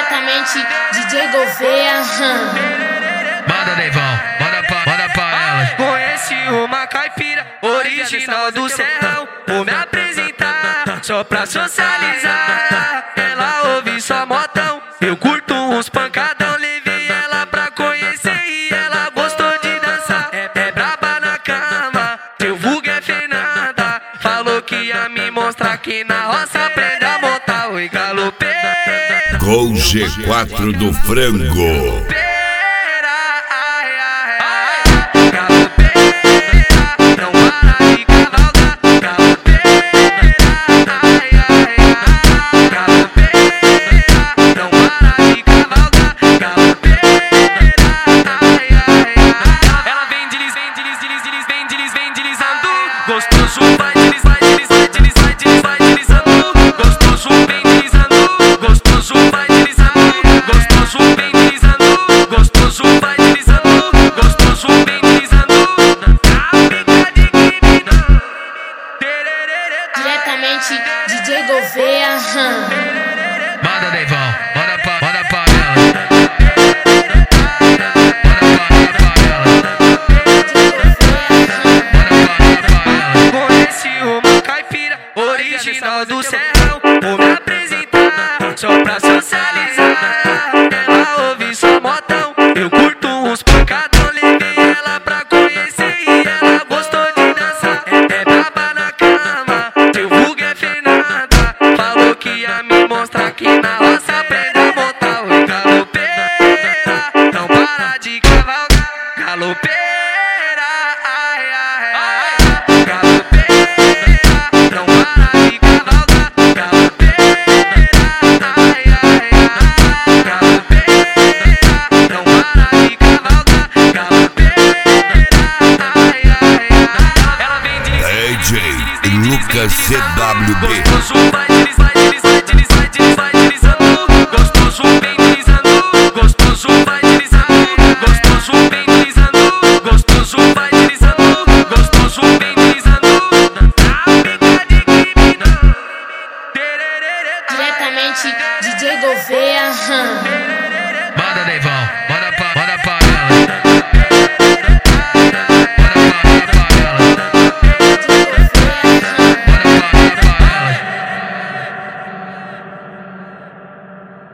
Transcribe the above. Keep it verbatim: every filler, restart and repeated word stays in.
Diretamente D J Gouveia. Manda, Neivão, manda pra, manda pra elas. Conheci uma caipira original do Serrão. Vou me apresentar só pra socializar. Ela ouve só modão, eu curto uns pancadão. Levei ela pra conhecer e ela gostou de dançar. É, é braba na cama, seu vulgo é Fernanda. Falou que ia me mostrar aqui na roça. Aprende a montar, oi galopeira. Gol G quatro do Frango. Gostoso vai deslizar, vai deslizar, deslizar, deslizar, deslizando. Gostoso vem deslizando, gostoso vai deslizando, gostoso vem deslizando, gostoso vai deslizando, gostoso vem deslizando. Diretamente D J Gouveia. Manda, Neivão, manda pra, manda pra elas. Original do Serrão, vou me apresentar só pra socializar. Ela ouve só modão, eu curto uns pancadão. Levei ela pra conhecer e ela gostou de dançar. É, é braba na cama, seu vulgo é Fernanda. Falou que ia me mostrar aqui na roça. Aprende a montar, oi galopeira. Não para de cavalgar, galopeira. Ai, ai, ai, galopeira. D J Lucas C W B. Gostoso vai deslizar.